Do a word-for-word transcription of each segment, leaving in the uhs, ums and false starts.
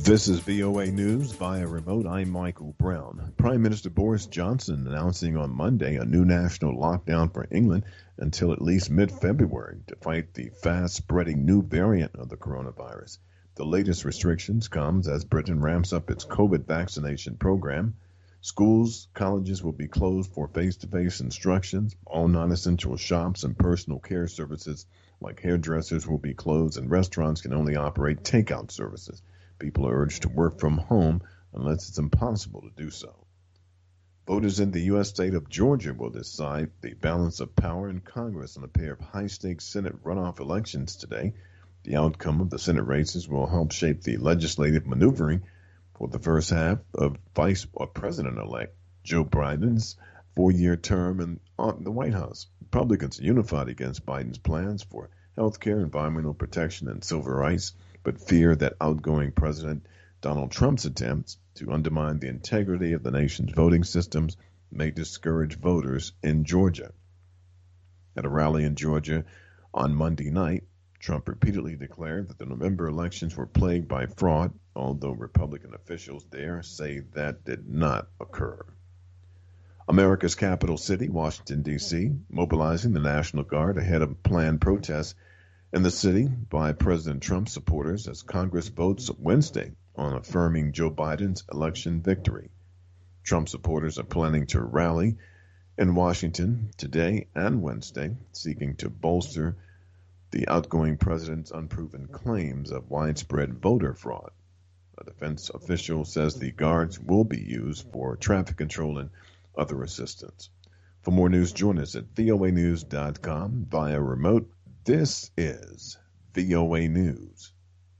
This is V O A News via remote. I'm Michael Brown. Prime Minister Boris Johnson announcing on Monday a new national lockdown for England until at least mid-February to fight the fast-spreading new variant of the coronavirus. The latest restrictions comes as Britain ramps up its COVID vaccination program. Schools, colleges will be closed for face-to-face instructions. All non-essential shops and personal care services like hairdressers will be closed, and restaurants can only operate takeout services. People are urged to work from home unless it's impossible to do so. Voters in the U S state of Georgia will decide the balance of power in Congress on a pair of high-stakes Senate runoff elections today. The outcome of the Senate races will help shape the legislative maneuvering for the first half of Vice or President-elect Joe Biden's four-year term in the White House. Republicans are unified against Biden's plans for health care, environmental protection, and civil rights, but fear that outgoing President Donald Trump's attempts to undermine the integrity of the nation's voting systems may discourage voters in Georgia. At a rally in Georgia on Monday night, Trump repeatedly declared that the November elections were plagued by fraud, although Republican officials there say that did not occur. America's capital city, Washington, D C, mobilizing the National Guard ahead of planned protests in the city by President Trump's supporters as Congress votes Wednesday on affirming Joe Biden's election victory. Trump supporters are planning to rally in Washington today and Wednesday, seeking to bolster the outgoing president's unproven claims of widespread voter fraud. A defense official says the guards will be used for traffic control and other assistance. For more news, join us at V O A news dot com via remote. This is V O A News.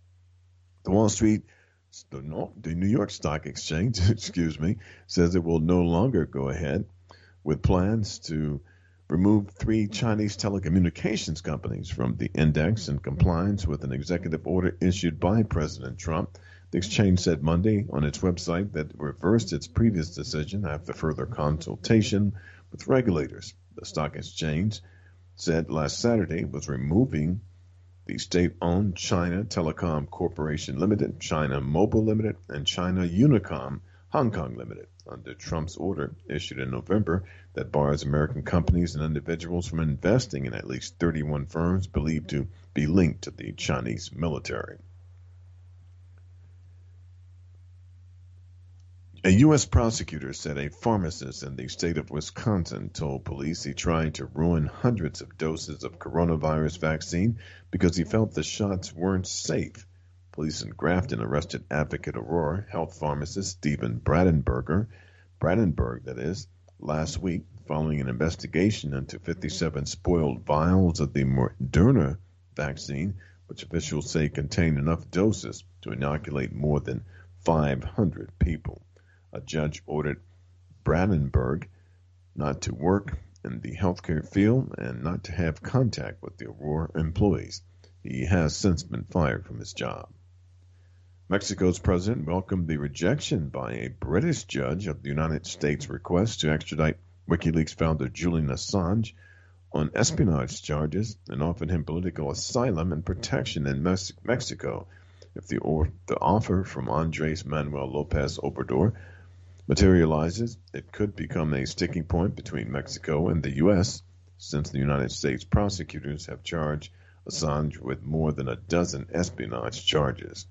The Wall Street, the New York Stock Exchange, excuse me, says it will no longer go ahead with plans to remove three Chinese telecommunications companies from the index in compliance with an executive order issued by President Trump. The exchange said Monday on its website that it reversed its previous decision after further consultation with regulators. The stock exchange said last Saturday was removing the state-owned China Telecom Corporation Limited, China Mobile Limited, and China Unicom Hong Kong Limited under Trump's order issued in November that bars American companies and individuals from investing in at least thirty-one firms believed to be linked to the Chinese military. A U S prosecutor said a pharmacist in the state of Wisconsin told police he tried to ruin hundreds of doses of coronavirus vaccine because he felt the shots weren't safe. Police in Grafton arrested Advocate Aurora health pharmacist Stephen Bradenberger, Bradenberg that is, last week following an investigation into fifty-seven spoiled vials of the Moderna vaccine, which officials say contained enough doses to inoculate more than five hundred people. A judge ordered Brandenburg not to work in the healthcare field and not to have contact with the Aurora employees. He has since been fired from his job. Mexico's president welcomed the rejection by a British judge of the United States' request to extradite WikiLeaks founder Julian Assange on espionage charges and offered him political asylum and protection in Mex- Mexico. If the, or, the offer from Andres Manuel Lopez Obrador materializes, it could become a sticking point between Mexico and the U S, since the United States prosecutors have charged Assange with more than a dozen espionage charges.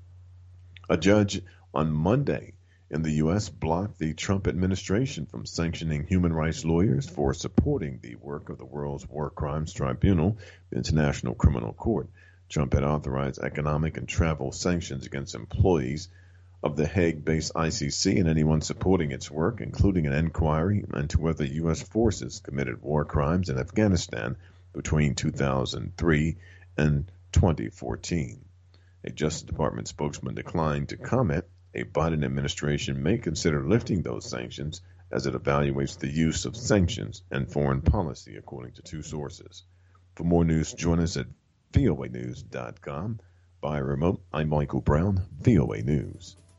A judge on Monday in the U S blocked the Trump administration from sanctioning human rights lawyers for supporting the work of the World's War Crimes Tribunal, the International Criminal Court. Trump had authorized economic and travel sanctions against employees of the Hague-based I C C and anyone supporting its work, including an inquiry into whether U S forces committed war crimes in Afghanistan between two thousand three and twenty fourteen. A Justice Department spokesman declined to comment. A Biden administration may consider lifting those sanctions as it evaluates the use of sanctions and foreign policy, according to two sources. For more news, join us at V O A news dot com. By remote, I'm Michael Brown, V O A News.